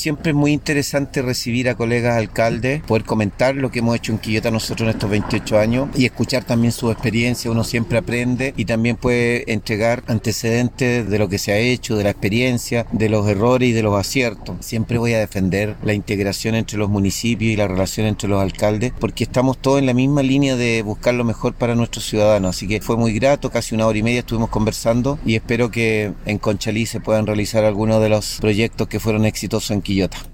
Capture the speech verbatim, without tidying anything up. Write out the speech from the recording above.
Siempre es muy interesante recibir a colegas alcaldes, poder comentar lo que hemos hecho en Quillota nosotros en estos veintiocho años y escuchar también su experiencia. Uno siempre aprende y también puede entregar antecedentes de lo que se ha hecho, de la experiencia, de los errores y de los aciertos. Siempre voy a defender la integración entre los municipios y la relación entre los alcaldes, porque estamos todos en la misma línea de buscar lo mejor para nuestros ciudadanos. Así que fue muy grato, casi una hora y media estuvimos conversando y espero que en Conchalí se puedan realizar algunos de los proyectos que fueron exitosos en Quillota.